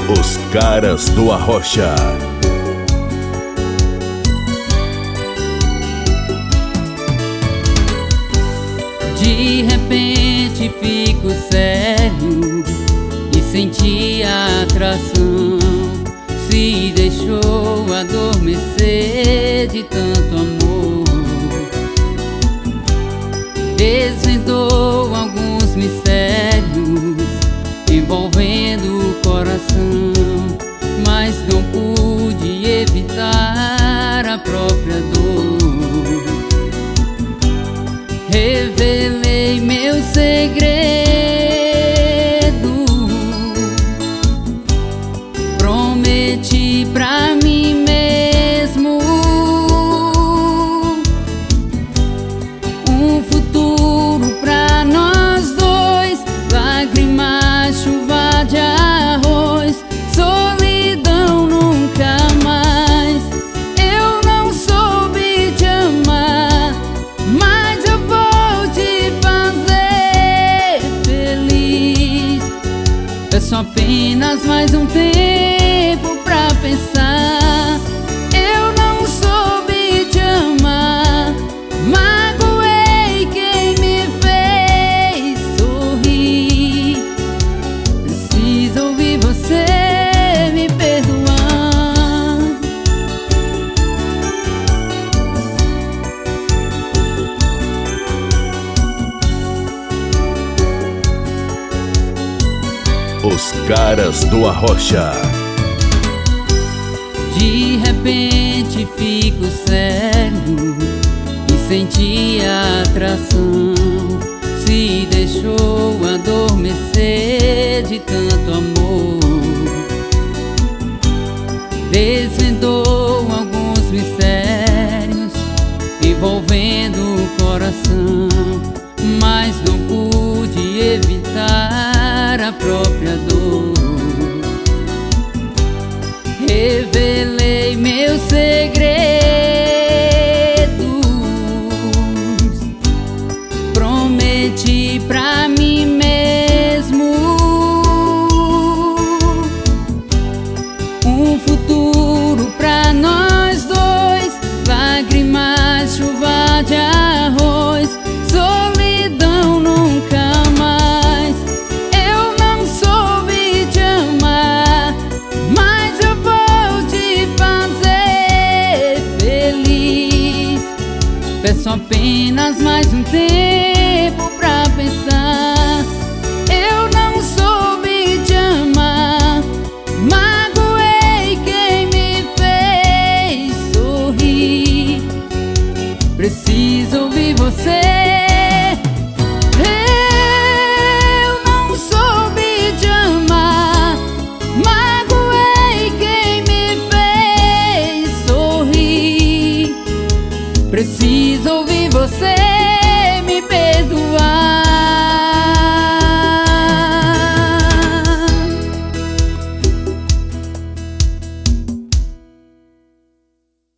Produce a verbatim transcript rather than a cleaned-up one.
Os Caras do Arrocha. De repente fico sério e senti a atração. Se deixou adormecer de tanto amor. Desvendou alguns mistérios envolvendo o coração, mas não pude evitar a própria dor. Revelei meu segredo, prometi pra mim mesmo um futuro pra nós dois. Lágrimas, chuva de arroz, solidão nunca mais. Eu não soube te amar, mas eu vou te fazer feliz. Peço apenas mais um tempo pra pensar. Eu não soube te amar, magoei quem me fez sorrir. Preciso ouvir você me perdoar. Os Caras do Arrocha. De repente fico sério e senti a atração. Se deixou adormecer de tanto amor. Desvendou alguns mistérios envolvendo o coração, mas não pude evitar a própria dor. Revelei meus segredos, prometi pra mim mesmo um futuro pra nós dois. Lágrimas, chuva de arroz, solidão nunca mais. Eu não soube te amar, mas eu vou te fazer feliz. Peço apenas mais um tempo pra pensar.